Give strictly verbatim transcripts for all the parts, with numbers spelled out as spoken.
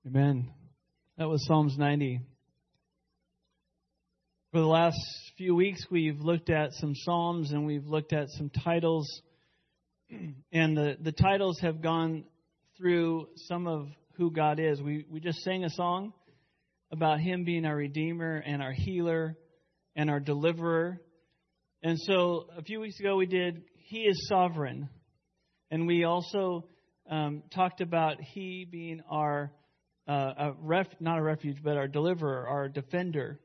Amen. That was Psalms ninety. For the last few weeks, we've looked at some Psalms and we've looked at some titles. And the, the titles have gone through some of who God is. We, we just sang a song about Him being our Redeemer and our Healer and our Deliverer. And so a few weeks ago we did He is Sovereign. And we also um, talked about He being our, uh, a ref, not a refuge, but our Deliverer, our Defender.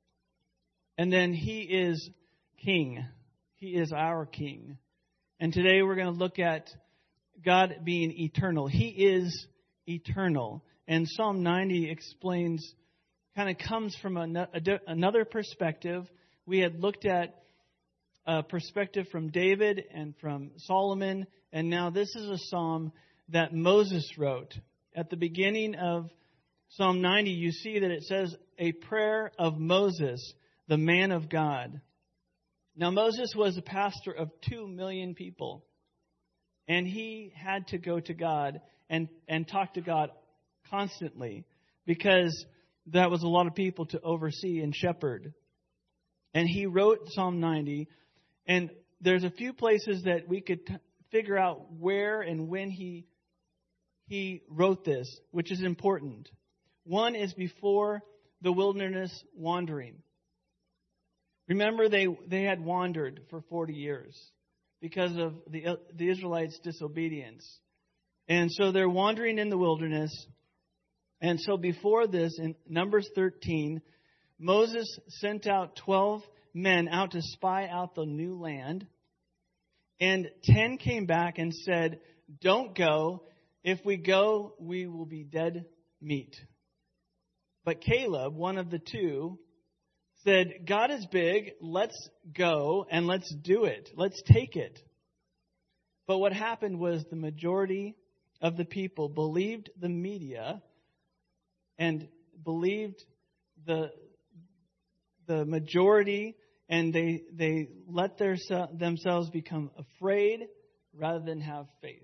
And then He is King. He is our King. And today we're going to look at God being eternal. He is eternal. And Psalm ninety explains, kind of comes from another perspective. We had looked at a perspective from David and from Solomon. And now this is a psalm that Moses wrote. At the beginning of Psalm ninety, you see that it says, a prayer of Moses, the man of God. Now, Moses was a pastor of two million people. And he had to go to God and, and talk to God constantly, because that was a lot of people to oversee and shepherd. And he wrote Psalm ninety. And there's a few places that we could t- figure out where and when he he wrote this, which is important. One is before the wilderness wandering. Remember, they, they had wandered for forty years because of the, the Israelites' disobedience. And so they're wandering in the wilderness. And so before this, in Numbers thirteen, Moses sent out twelve men out to spy out the new land. And ten came back and said, don't go. If we go, we will be dead meat. But Caleb, one of the two, said, God is big, let's go and let's do it. Let's take it. But what happened was the majority of the people believed the media and believed the the majority, and they they let their, themselves become afraid rather than have faith.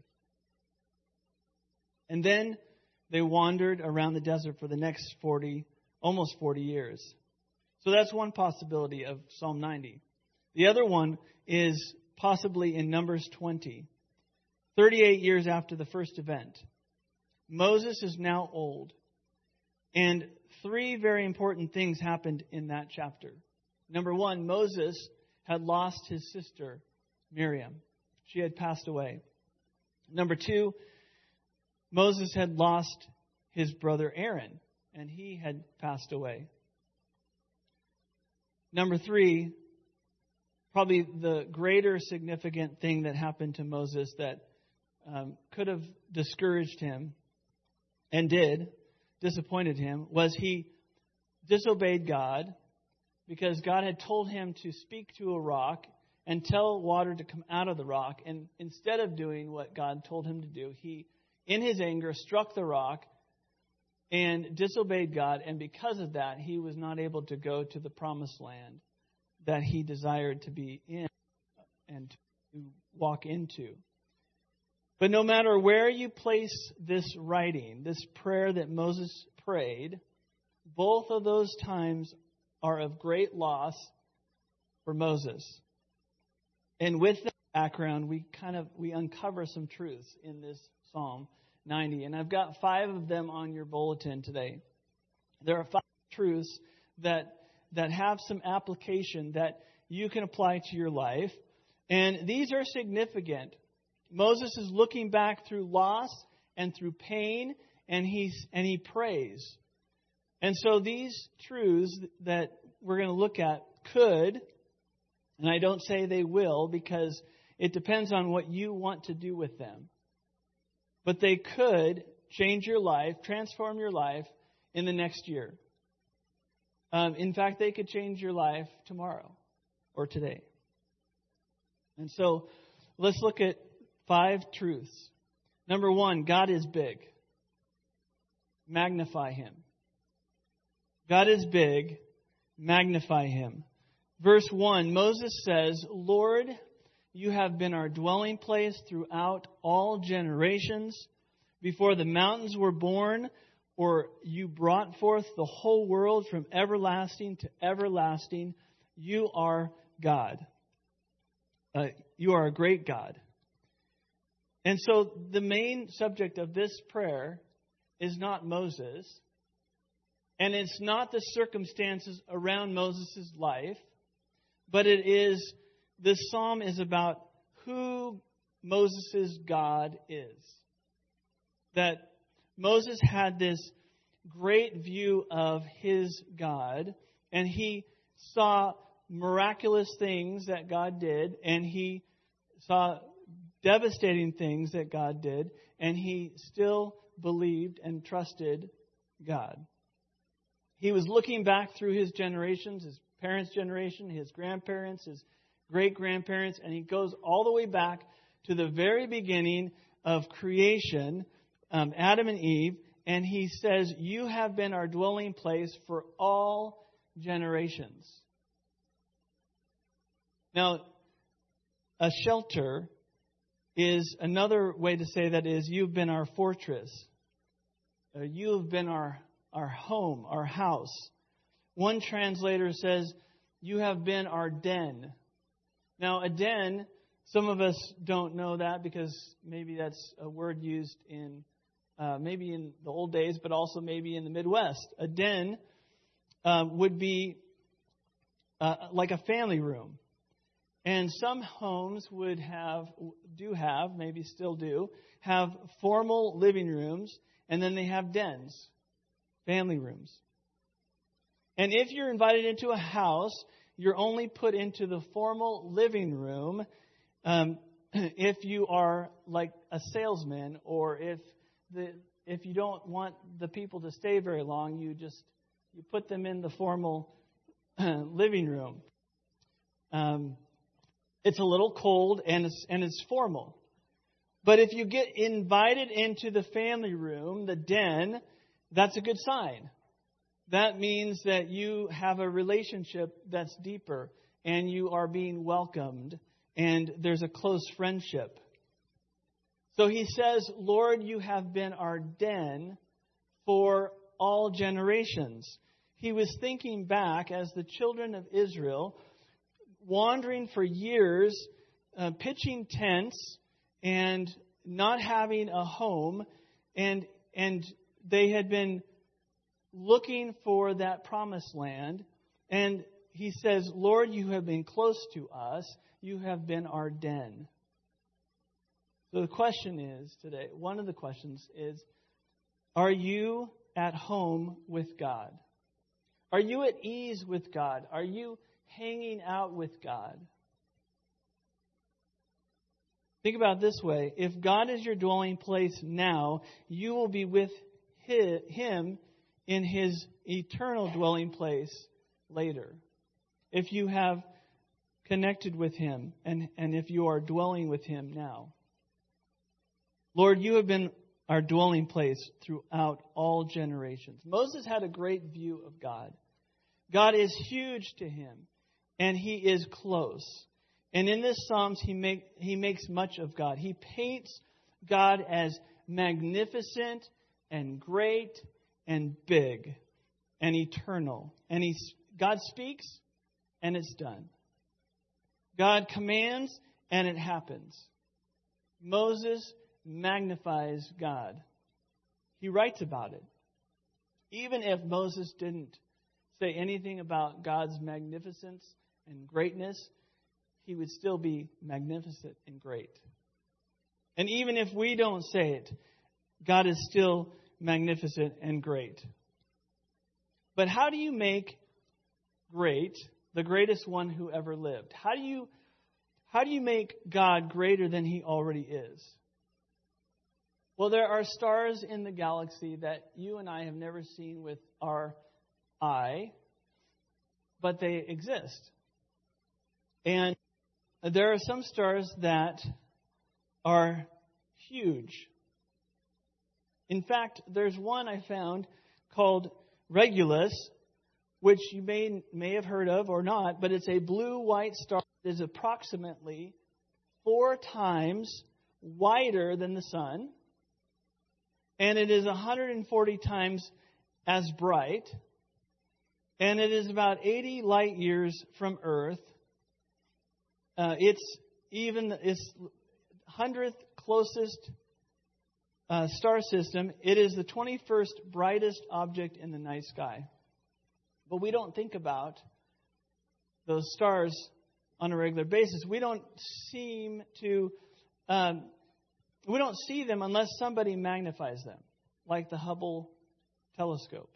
And then they wandered around the desert for the next forty, almost forty years. So that's one possibility of Psalm ninety. The other one is possibly in Numbers twenty, thirty-eight years after the first event. Moses is now old. And three very important things happened in that chapter. Number one, Moses had lost his sister, Miriam. She had passed away. Number two, Moses had lost his brother Aaron, and he had passed away. Number three, probably the greater significant thing that happened to Moses that um, could have discouraged him and did, disappointed him, was he disobeyed God because God had told him to speak to a rock and tell water to come out of the rock. And instead of doing what God told him to do, he, in his anger, struck the rock and disobeyed God, and because of that, he was not able to go to the promised land that he desired to be in and to walk into. But no matter where you place this writing, this prayer that Moses prayed, both of those times are of great loss for Moses. And with that background, we kind of we uncover some truths in this Psalm ninety. And I've got five of them on your bulletin today. There are five truths that that have some application that you can apply to your life. And these are significant. Moses is looking back through loss and through pain, and he's and he prays. And so these truths that we're going to look at could, and I don't say they will because it depends on what you want to do with them. But they could change your life, transform your life in the next year. Um, in fact, they could change your life tomorrow or today. And so let's look at five truths. Number one, God is big. Magnify Him. God is big. Magnify Him. Verse one, Moses says, Lord, you have been our dwelling place throughout all generations. Before the mountains were born, or you brought forth the whole world from everlasting to everlasting. You are God. Uh, you are a great God. And so the main subject of this prayer is not Moses, and it's not the circumstances around Moses' life, but it is, this psalm is about who Moses' God is. That Moses had this great view of his God, and he saw miraculous things that God did, and he saw devastating things that God did, and he still believed and trusted God. He was looking back through his generations, his parents' generation, his grandparents, his great-grandparents, and he goes all the way back to the very beginning of creation, um, Adam and Eve, and he says, you have been our dwelling place for all generations. Now, a shelter is another way to say that is, you've been our fortress. Uh, you have been our, our home, our house. One translator says, you have been our den. Now, a den, some of us don't know that because maybe that's a word used in, uh, maybe in the old days, but also maybe in the Midwest. A den uh, would be uh, like a family room. And some homes would have, do have, maybe still do, have formal living rooms, and then they have dens, family rooms. And if you're invited into a house, you're only put into the formal living room um, if you are like a salesman, or if the if you don't want the people to stay very long, you just you put them in the formal living room. Um, It's a little cold and it's, and it's formal. But if you get invited into the family room, the den, that's a good sign. That means that you have a relationship that's deeper and you are being welcomed and there's a close friendship. So he says, Lord, you have been our den for all generations. He was thinking back as the children of Israel, wandering for years, uh, pitching tents and not having a home, and and they had been looking for that promised land. And he says, Lord, you have been close to us. You have been our den. So the question is today, one of the questions is, are you at home with God? Are you at ease with God? Are you hanging out with God? Think about it this way. If God is your dwelling place now, you will be with Him in His eternal dwelling place later. If you have connected with Him and, and if you are dwelling with Him now. Lord, you have been our dwelling place throughout all generations. Moses had a great view of God. God is huge to him, and He is close. And in this Psalms, he, make, he makes much of God. He paints God as magnificent and great and big and eternal. And he, God speaks, and it's done. God commands, and it happens. Moses magnifies God. He writes about it. Even if Moses didn't say anything about God's magnificence and greatness, He would still be magnificent and great. And even if we don't say it, God is still magnificent and great. But how do you make great the greatest one who ever lived? How do you, how do you make God greater than He already is? Well, there are stars in the galaxy that you and I have never seen with our eye, but they exist. And there are some stars that are huge. In fact, there's one I found called Regulus, which you may may have heard of or not, but it's a blue-white star that is approximately four times wider than the sun and it is one hundred forty times as bright, and it is about eighty light years from Earth. Uh, it's even its hundredth closest uh, star system. It is the twenty-first brightest object in the night sky. But we don't think about those stars on a regular basis. We don't seem to, um, we don't see them unless somebody magnifies them, like the Hubble telescope.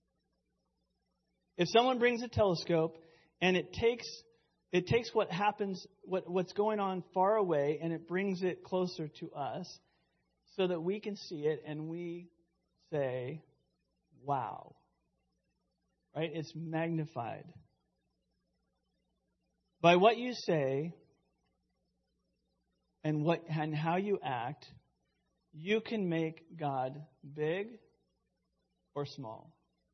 If someone brings a telescope and it takes it takes what happens, what, what's going on far away, and it brings it closer to us so that we can see it and we say, wow. Right? It's magnified. By what you say and what and how you act, you can make God big or small.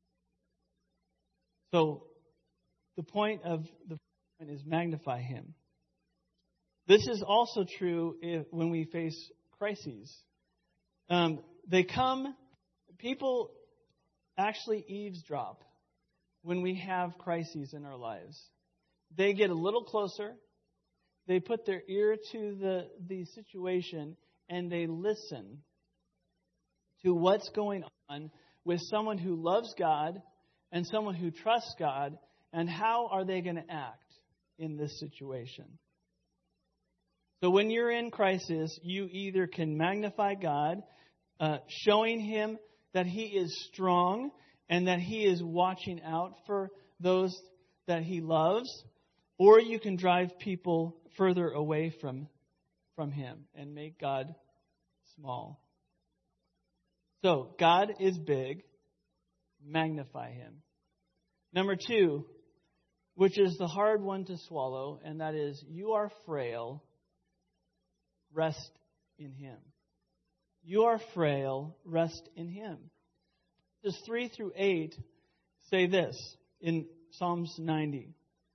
So the point of the point is magnify Him. This is also true if, when we face crises. Um, they come, people actually eavesdrop when we have crises in our lives. They get a little closer. They put their ear to the, the situation and they listen to what's going on with someone who loves God and someone who trusts God, and how are they going to act in this situation. So when you're in crisis, you either can magnify God, uh, showing Him that He is strong and that He is watching out for those that He loves, or you can drive people further away from, from Him and make God small. So, God is big. Magnify Him. Number two, which is the hard one to swallow, and that is, you are frail. Rest in Him. You are frail. Rest in Him. Verses three through eight say this in Psalms ninety.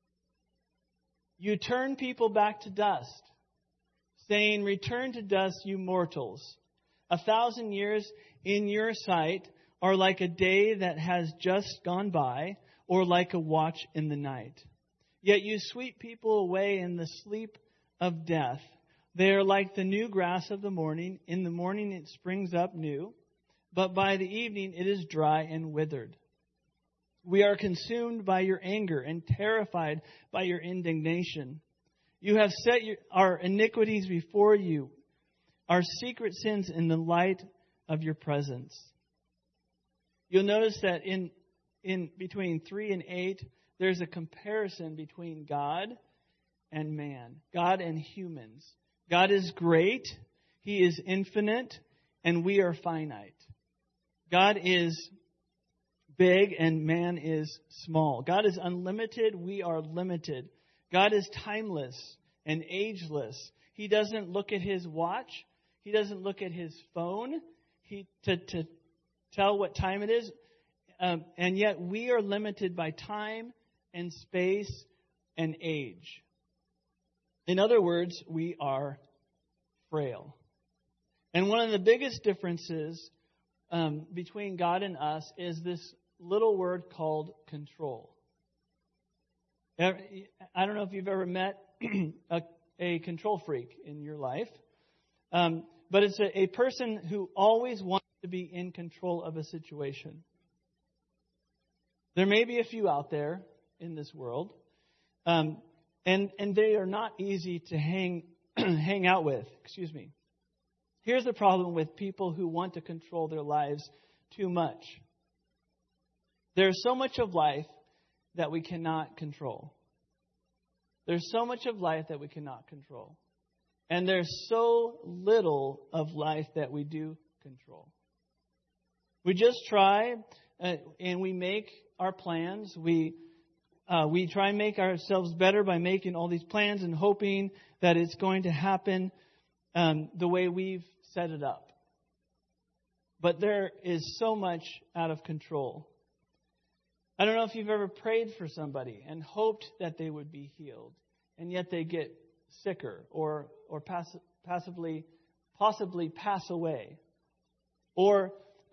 You turn people back to dust, saying, return to dust, you mortals. A thousand years in your sight are like a day that has just gone by, or like a watch in the night. Yet you sweep people away in the sleep of death. They are like the new grass of the morning. In the morning it springs up new, but by the evening it is dry and withered. We are consumed by your anger and terrified by your indignation. You have set your, our iniquities before you, our secret sins in the light of your presence. You'll notice that in, in between three and eight, there's a comparison between God and man, God and humans. God is great, He is infinite, and we are finite. God is big and man is small. God is unlimited, we are limited. God is timeless and ageless. He doesn't look at His watch. He doesn't look at His phone he, to, to tell what time it is. Um, and yet we are limited by time and space and age. In other words, we are frail. And one of the biggest differences um, between God and us is this little word called control. I don't know if you've ever met a, a control freak in your life, um, but it's a, a person who always wants to be in control of a situation. There may be a few out there in this world, um, and and they are not easy to hang hang out with. Excuse me. Here's the problem with people who want to control their lives too much. There's so much of life that we cannot control. There's so much of life that we cannot control. And there's so little of life that we do control. We just try uh, and we make our plans. We uh, we try and make ourselves better by making all these plans and hoping that it's going to happen um, the way we've set it up. But there is so much out of control. I don't know if you've ever prayed for somebody and hoped that they would be healed, and yet they get sicker or or pass, passively, possibly pass away. Or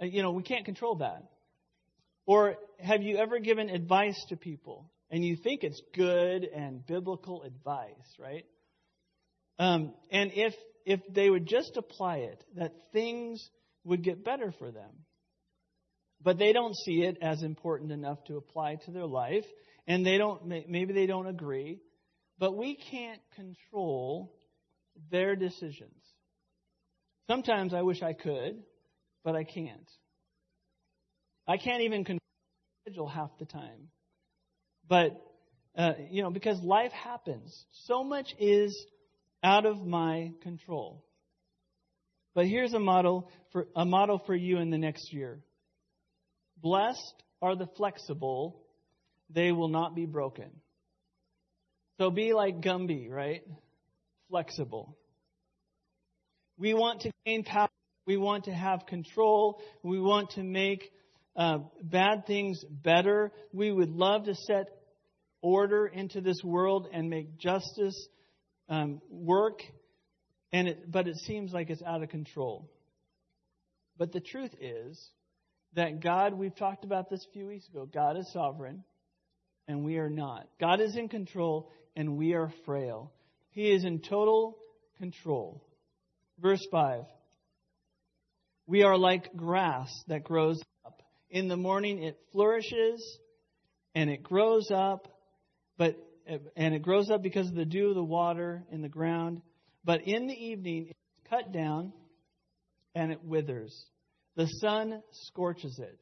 Uh, you know, we can't control that. Or have you ever given advice to people and you think it's good and biblical advice, right? Um, and if if they would just apply it, that things would get better for them. But they don't see it as important enough to apply to their life, and they don't. Maybe they don't agree. But we can't control their decisions. Sometimes I wish I could, but I can't. I can't even control the schedule half the time. But, uh, you know, because life happens. So much is out of my control. But here's a model for a model for you in the next year. Blessed are the flexible, they will not be broken. So be like Gumby, right? Flexible. We want to gain power. We want to have control. We want to make uh, bad things better. We would love to set order into this world and make justice um, work. And it, but it seems like it's out of control. But the truth is that God, we've talked about this a few weeks ago, God is sovereign and we are not. God is in control and we are frail. He is in total control. Verse five. We are like grass that grows up. In the morning it flourishes and it grows up, but and it grows up because of the dew of the water in the ground. But in the evening it's cut down and it withers. The sun scorches it.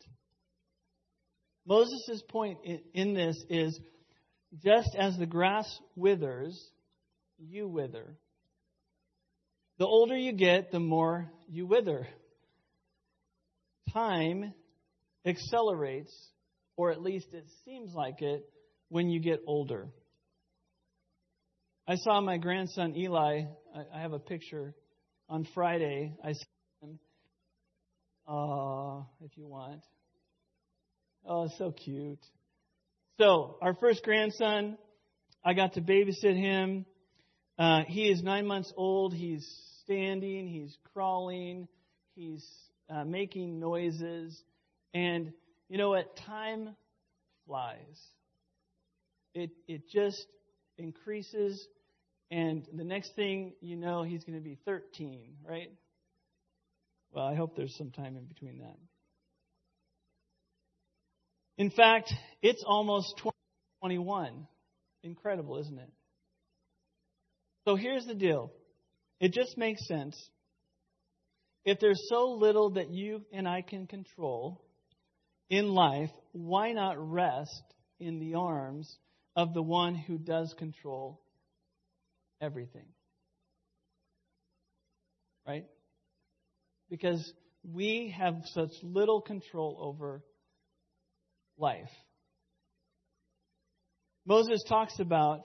Moses' point in this is, just as the grass withers, you wither. The older you get, the more you wither. Time accelerates, or at least it seems like it, when you get older. I saw my grandson Eli, I have a picture, on Friday. I saw him, uh, if you want. Oh, so cute. So, our first grandson, I got to babysit him. Uh, he is nine months old. He's standing. He's crawling. He's uh, making noises. And you know what? Time flies. It it just increases. And the next thing you know, he's going to be thirteen, right? Well, I hope there's some time in between that. In fact, it's almost twenty twenty-one. Incredible, isn't it? So here's the deal. It just makes sense. If there's so little that you and I can control in life, why not rest in the arms of the one who does control everything? Right? Because we have such little control over life. Moses talks about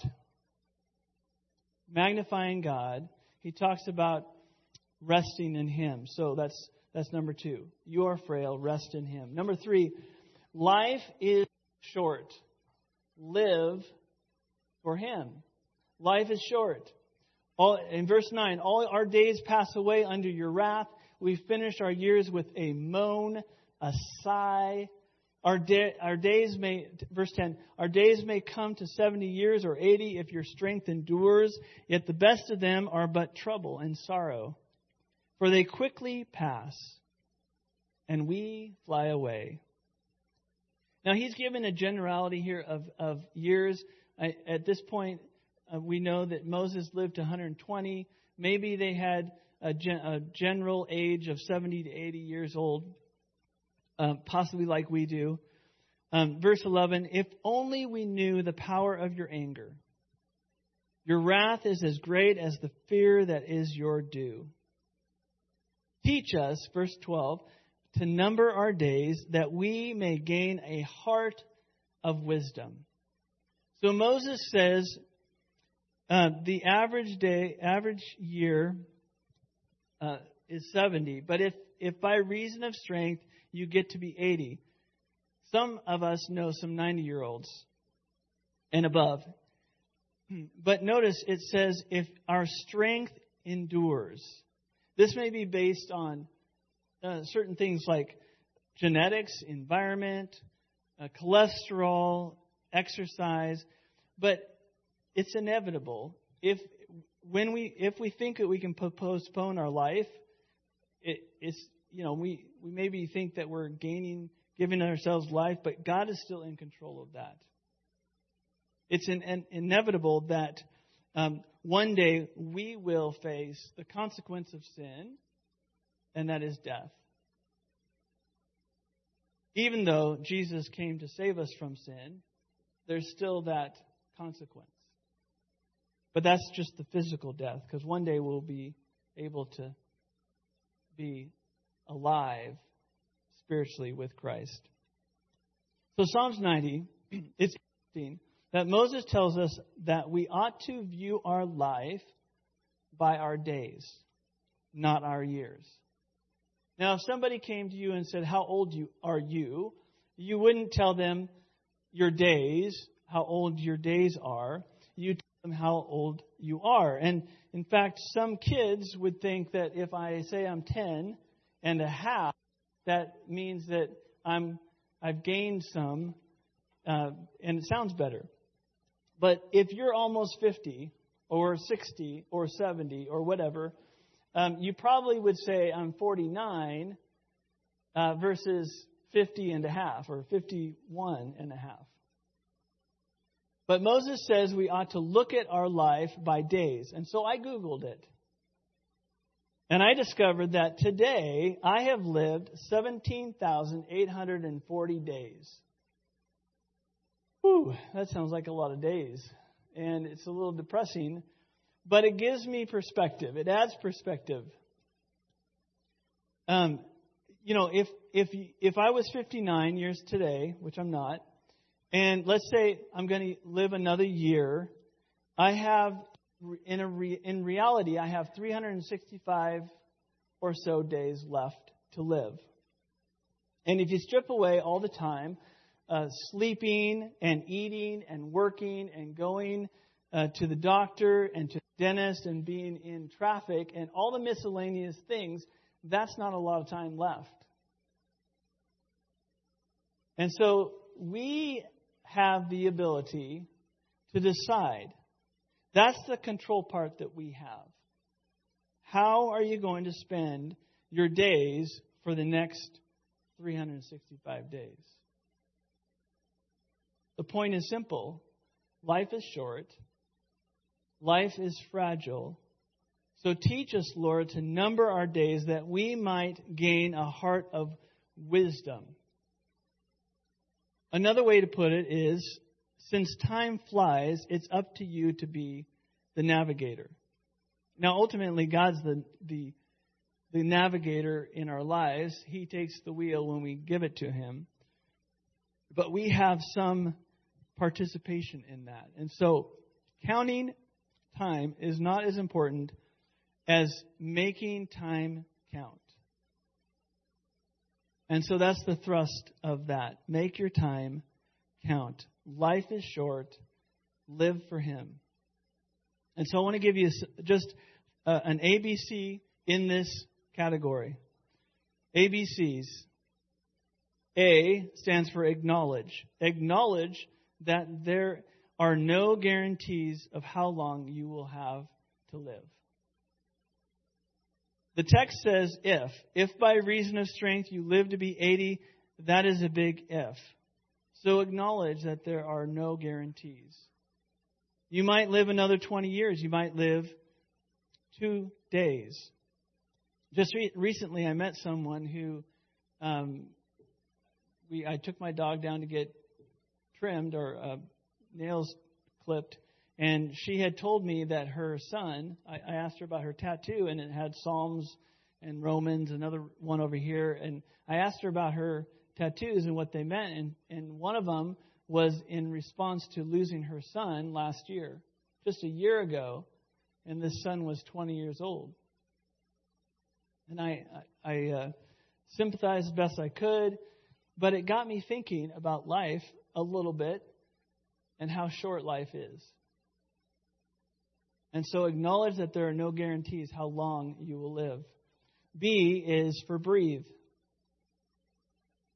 magnifying God. He talks about resting in Him. So that's that's number two. You are frail, rest in Him. Number three, life is short. Live for Him. Life is short. All, in verse nine, all our days pass away under your wrath. We finish our years with a moan, a sigh. Our, day, our days may, verse ten, our days may come to seventy years or eighty if your strength endures, yet the best of them are but trouble and sorrow. For they quickly pass, and we fly away. Now, he's given a generality here of, of years. I, at this point, uh, we know that Moses lived to one hundred twenty. Maybe they had a, gen, a general age of seventy to eighty years old. Um, possibly like we do. Um, verse eleven, if only we knew the power of your anger. Your wrath is as great as the fear that is your due. Teach us, verse twelve, to number our days that we may gain a heart of wisdom. So Moses says uh, the average day, average year uh, is seventy. But if, if by reason of strength you get to be eighty. Some of us know some ninety-year-olds and above. But notice it says, if our strength endures. This may be based on uh, certain things like genetics, environment, uh, cholesterol, exercise, but it's inevitable. If when we if we think that we can postpone our life, it, it's you know we, we maybe think that we're gaining, giving ourselves life, but God is still in control of that. It's an, an inevitable that um, one day we will face the consequence of sin, and that is death. Even though Jesus came to save us from sin, there's still that consequence. But that's just the physical death, because one day we'll be able to be alive spiritually with Christ. So Psalms ninety, it's interesting that Moses tells us that we ought to view our life by our days, not our years. Now, if somebody came to you and said, how old you are you? You wouldn't tell them your days, how old your days are. You tell them how old you are. And in fact, some kids would think that if I say I'm ten and a half, that means that I'm, I've gained some, uh, and it sounds better. But if you're almost fifty or sixty or seventy or whatever, um, you probably would say I'm forty-nine uh, versus fifty and a half or fifty-one and a half. But Moses says we ought to look at our life by days. And so I Googled it. And I discovered that today I have lived seventeen thousand eight hundred forty days. Whew, that sounds like a lot of days. And it's a little depressing. But it gives me perspective. It adds perspective. Um, you know, if if if I was fifty-nine years today, which I'm not, and let's say I'm going to live another year, I have in a re, in reality I have three hundred sixty-five or so days left to live. And if you strip away all the time, uh, sleeping and eating and working and going uh, to the doctor and to the dentist and being in traffic and all the miscellaneous things, that's not a lot of time left. And so we have the ability to decide. That's the control part that we have. How are you going to spend your days for the next three hundred sixty-five days? The point is simple. Life is short. Life is fragile. So teach us, Lord, to number our days that we might gain a heart of wisdom. Another way to put it is, since time flies, it's up to you to be the navigator. Now, ultimately, God's the, the, the navigator in our lives. He takes the wheel when we give it to Him. But we have some participation in that. And so, counting time is not as important as making time count. And so that's the thrust of that. Make your time count. Life is short. Live for Him. And so I want to give you just uh, an A B C in this category. A B Cs. A stands for acknowledge. Acknowledge that there are no guarantees of how long you will have to live. The text says if. If by reason of strength you live to be eighty, that is a big if. So acknowledge that there are no guarantees. You might live another twenty years. You might live two days. Just re- recently I met someone who, um, we I took my dog down to get trimmed or uh, nails clipped. And she had told me that her son, I, I asked her about her tattoo, and it had Psalms and Romans, another one over here. And I asked her about her tattoos and what they meant. And, and one of them was in response to losing her son last year, just a year ago. And this son was twenty years old. And I, I, I uh, sympathized as best I could, but it got me thinking about life a little bit and how short life is. And so acknowledge that there are no guarantees how long you will live. B is for breathe.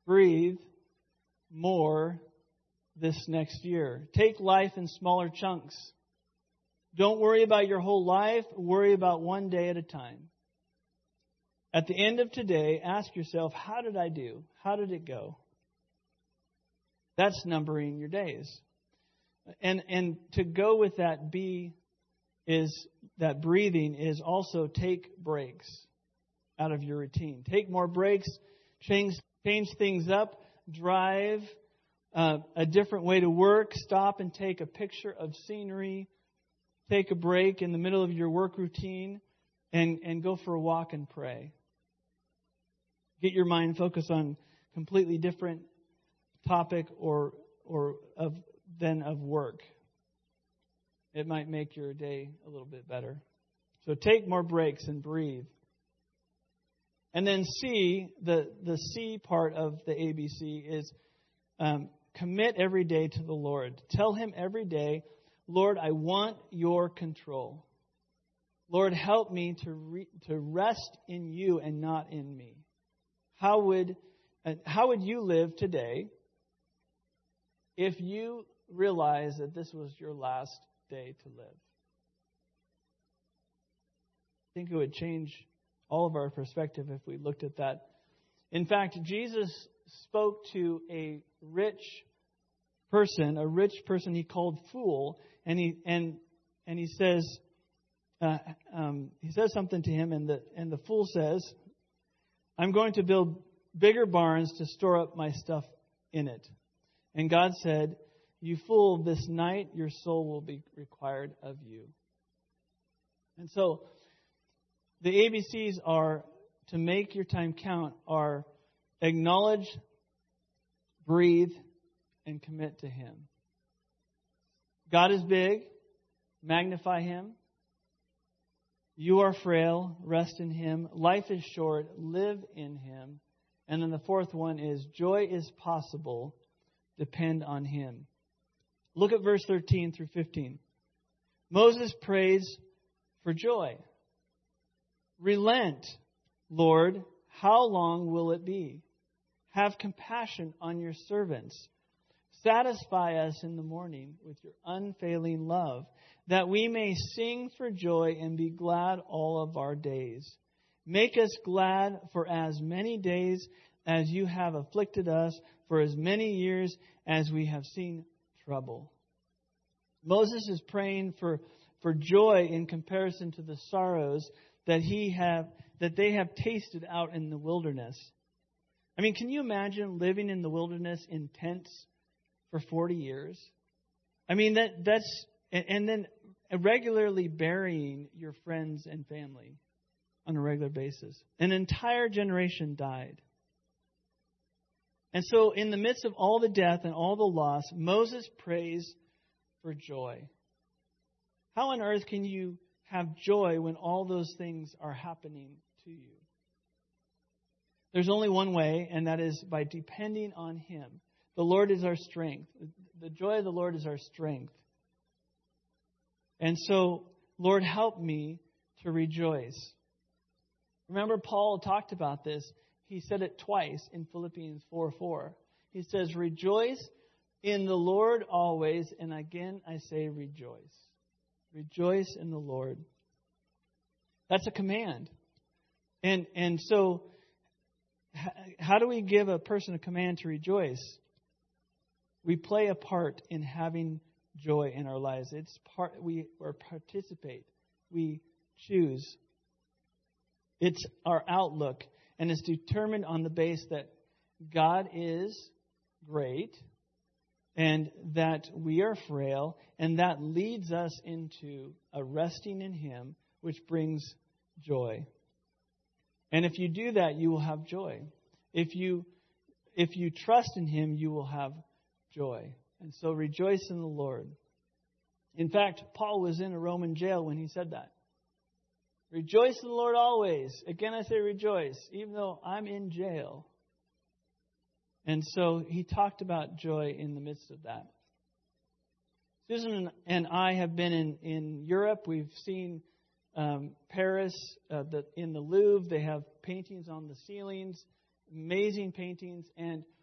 breathe more this next year. Take life in smaller chunks. Don't worry about your whole life. Worry about one day at a time. At the end of today, ask yourself, how did I do? How did it go? That's numbering your days. And and to go with that B is that breathing is also take breaks out of your routine. Take more breaks, change change things up, drive uh, a different way to work, stop and take a picture of scenery, take a break in the middle of your work routine, and, and go for a walk and pray. Get your mind focused on completely different topic or or of than of work. It might make your day a little bit better. So take more breaks and breathe. And then C, the, the C part of the A B C is um, commit every day to the Lord. Tell Him every day, Lord, I want your control. Lord, help me to re, to rest in you and not in me. How would uh, how would you live today if you realized that this was your last day to live? I think it would change all of our perspective if we looked at that. In fact, Jesus spoke to a rich person, a rich person he called fool, and he and and he says uh, um, he says something to him, and the and the fool says, I'm going to build bigger barns to store up my stuff in it. And God said, you fool, this night your soul will be required of you. And so the A B Cs are, to make your time count, are acknowledge, breathe, and commit to Him. God is big. Magnify Him. You are frail. Rest in Him. Life is short. Live in Him. And then the fourth one is joy is possible. Depend on Him. Look at verse thirteen through fifteen. Moses prays for joy. Relent, Lord, how long will it be? Have compassion on your servants. Satisfy us in the morning with your unfailing love, that we may sing for joy and be glad all of our days. Make us glad for as many days as you have afflicted us, for as many years as we have seen trouble. Moses is praying for, for joy in comparison to the sorrows that he have that they have tasted out in the wilderness. I mean, can you imagine living in the wilderness in tents for forty years? I mean, that that's and then regularly burying your friends and family on a regular basis. An entire generation died. And so in the midst of all the death and all the loss, Moses prays for joy. How on earth can you have joy when all those things are happening to you? There's only one way, and that is by depending on Him. The Lord is our strength. The joy of the Lord is our strength. And so, Lord, help me to rejoice. Remember, Paul talked about this. He said it twice in Philippians four four. He says, rejoice in the Lord always. And again, I say rejoice. Rejoice in the Lord. That's a command. And and so, how do we give a person a command to rejoice? We play a part in having joy in our lives. It's part we or participate. We choose. It's our outlook, and it's determined on the base that God is great and that we are frail, and that leads us into a resting in Him, which brings joy. And if you do that, you will have joy. If you if you trust in Him, you will have joy. And so rejoice in the Lord. In fact, Paul was in a Roman jail when he said that. Rejoice in the Lord always. Again, I say rejoice, even though I'm in jail. And so he talked about joy in the midst of that. Susan and I have been in, in Europe. We've seen um, Paris, uh, the, in the Louvre. They have paintings on the ceilings, amazing paintings. And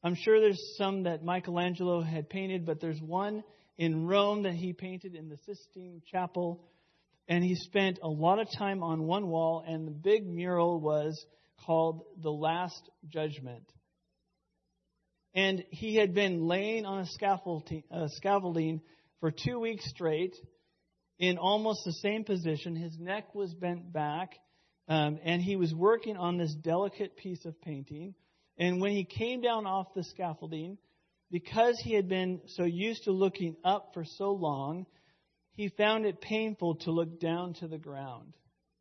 I'm sure there's some that Michelangelo had painted, but there's one in Rome that he painted in the Sistine Chapel. And he spent a lot of time on one wall, and the big mural was called The Last Judgment. And he had been laying on a scaffolding, uh, scaffolding for two weeks straight in almost the same position. His neck was bent back, um, and he was working on this delicate piece of painting. And when he came down off the scaffolding, because he had been so used to looking up for so long, he found it painful to look down to the ground.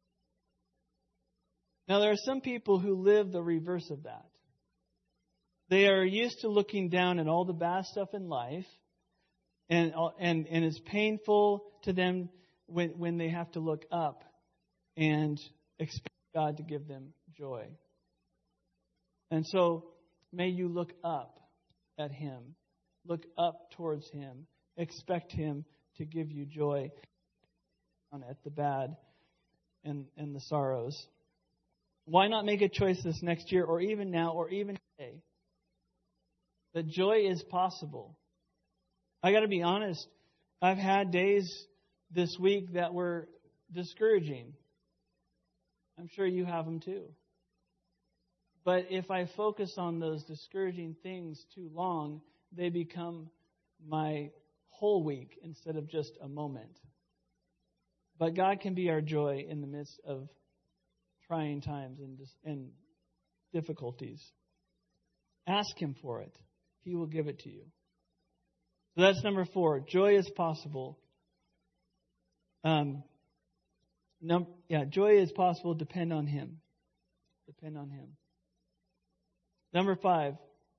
Now, there are some people who live the reverse of that. They are used to looking down at all the bad stuff in life, and and and it's painful to them when when they have to look up and expect God to give them joy. And so, may you look up at Him, look up towards Him, expect Him to give you joy at the bad and and the sorrows. Why not make a choice this next year, or even now, or even today? That joy is possible. I got to be honest. I've had days this week that were discouraging. I'm sure you have them too. But if I focus on those discouraging things too long, they become my whole week instead of just a moment. But God can be our joy in the midst of trying times and, and difficulties. Ask Him for it. He will give it to you. So that's number four. Joy is possible. Um, num- yeah, joy is possible. Depend on Him. Depend on Him. Number five.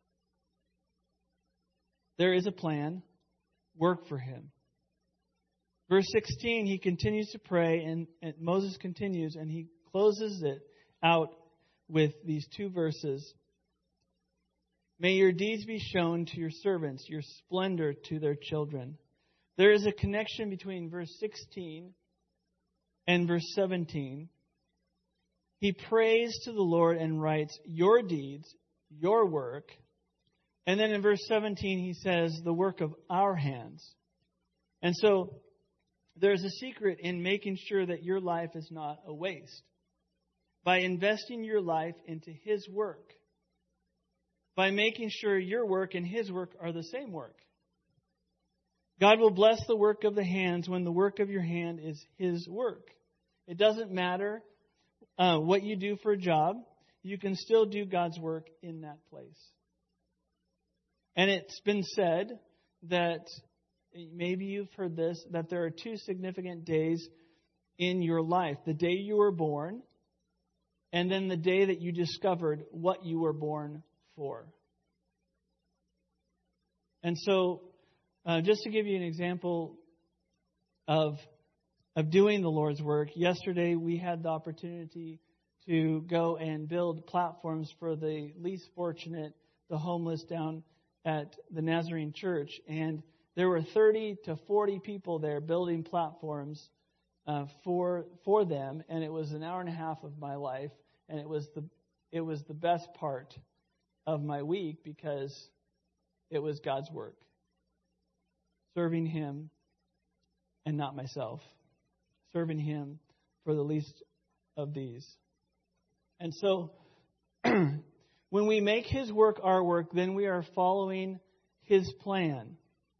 There is a plan. Work for Him. Verse sixteen, he continues to pray, and, and Moses continues, and he closes it out with these two verses. May your deeds be shown to your servants, your splendor to their children. There is a connection between verse sixteen and verse seventeen. He prays to the Lord and writes, your deeds, your work. And then in verse seventeen, he says, the work of our hands. And so there's a secret in making sure that your life is not a waste. By investing your life into His work. By making sure your work and His work are the same work. God will bless the work of the hands when the work of your hand is His work. It doesn't matter uh, what you do for a job. You can still do God's work in that place. And it's been said that, maybe you've heard this, that there are two significant days in your life. The day you were born, and then the day that you discovered what you were born for. And so, uh, just to give you an example of of doing the Lord's work, yesterday we had the opportunity to go and build platforms for the least fortunate, the homeless, down at the Nazarene Church. And there were thirty to forty people there building platforms uh, for for them, and it was an hour and a half of my life, and it was the it was the best part of my week because it was God's work. Serving Him and not myself. Serving Him for the least of these. And so, when we make His work our work, then we are following His plan.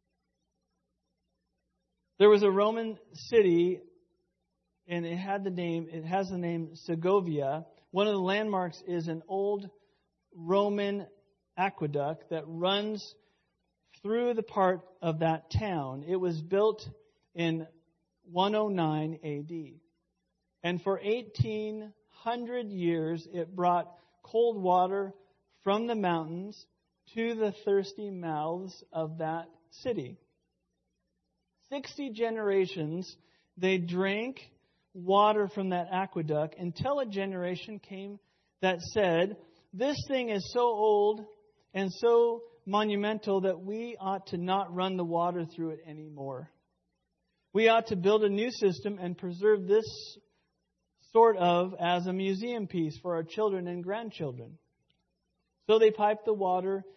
There was a Roman city, and it had the name, it has the name Segovia. One of the landmarks is an old Roman aqueduct that runs through the part of that town. It was built in one oh nine A D. And for eighteen hundred years, it brought cold water from the mountains to the thirsty mouths of that city. Sixty generations, they drank water from that aqueduct until a generation came that said, this thing is so old and so monumental that we ought to not run the water through it anymore. We ought to build a new system and preserve this sort of as a museum piece for our children and grandchildren. So they piped the water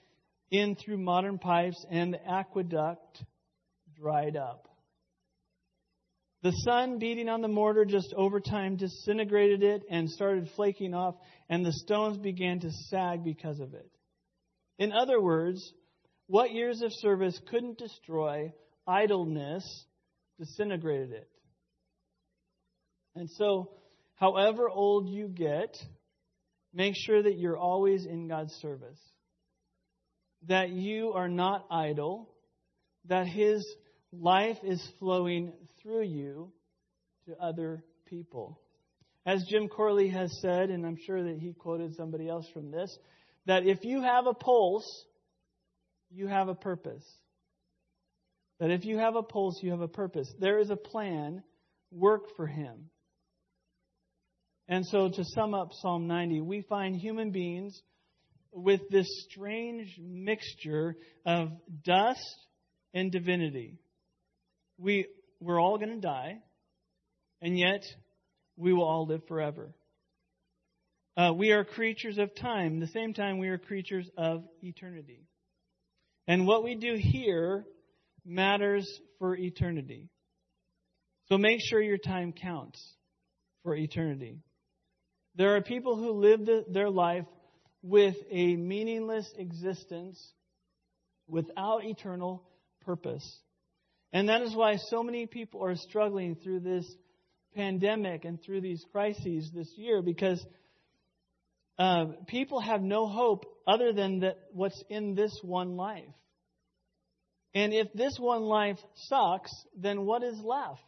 in through modern pipes, and the aqueduct dried up. The sun beating on the mortar just over time disintegrated it and started flaking off, and the stones began to sag because of it. In other words, what years of service couldn't destroy, idleness disintegrated it. And so, however old you get, make sure that you're always in God's service. That you are not idle. That His life is flowing through you to other people. As Jim Corley has said, and I'm sure that he quoted somebody else from this, that if you have a pulse, you have a purpose. That if you have a pulse, you have a purpose. There is a plan. Work for Him. And so to sum up Psalm ninety, we find human beings with this strange mixture of dust and divinity. We, we're all going to die, and yet we will all live forever. Uh, we are creatures of time. At the same time, we are creatures of eternity. And what we do here matters for eternity. So make sure your time counts for eternity. There are people who live the, their life with a meaningless existence without eternal purpose. And that is why so many people are struggling through this pandemic and through these crises this year, because uh, people have no hope other than that what's in this one life. And if this one life sucks, then what is left?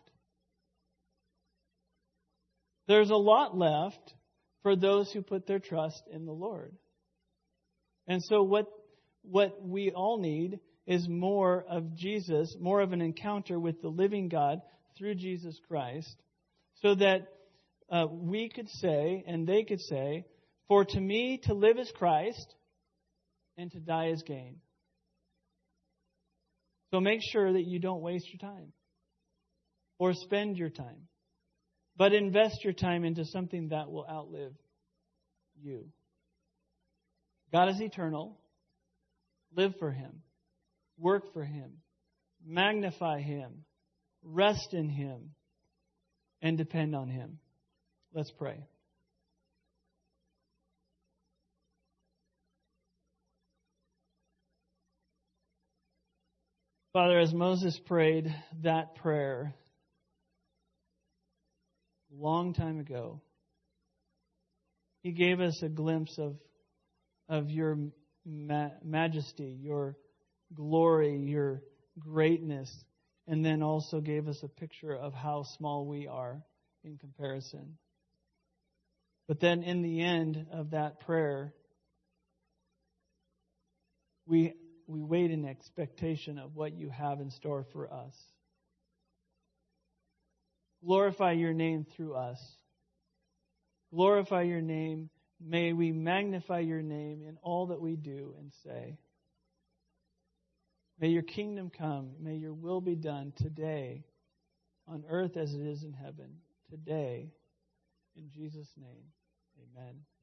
There's a lot left for those who put their trust in the Lord. And so what what we all need is more of Jesus, more of an encounter with the living God through Jesus Christ, so that uh, we could say, and they could say, for to me to live is Christ, and to die is gain. So make sure that you don't waste your time or spend your time, but invest your time into something that will outlive you. God is eternal. Live for Him. Work for Him. Magnify Him. Rest in Him. And depend on Him. Let's pray. Father, as Moses prayed that prayer a long time ago, he gave us a glimpse of, of your ma- majesty, your glory, your greatness, and then also gave us a picture of how small we are in comparison. But then in the end of that prayer, we we wait in expectation of what you have in store for us. Glorify your name through us. Glorify your name. May we magnify your name in all that we do and say. May your kingdom come. May your will be done today on earth as it is in heaven. Today, in Jesus' name, amen.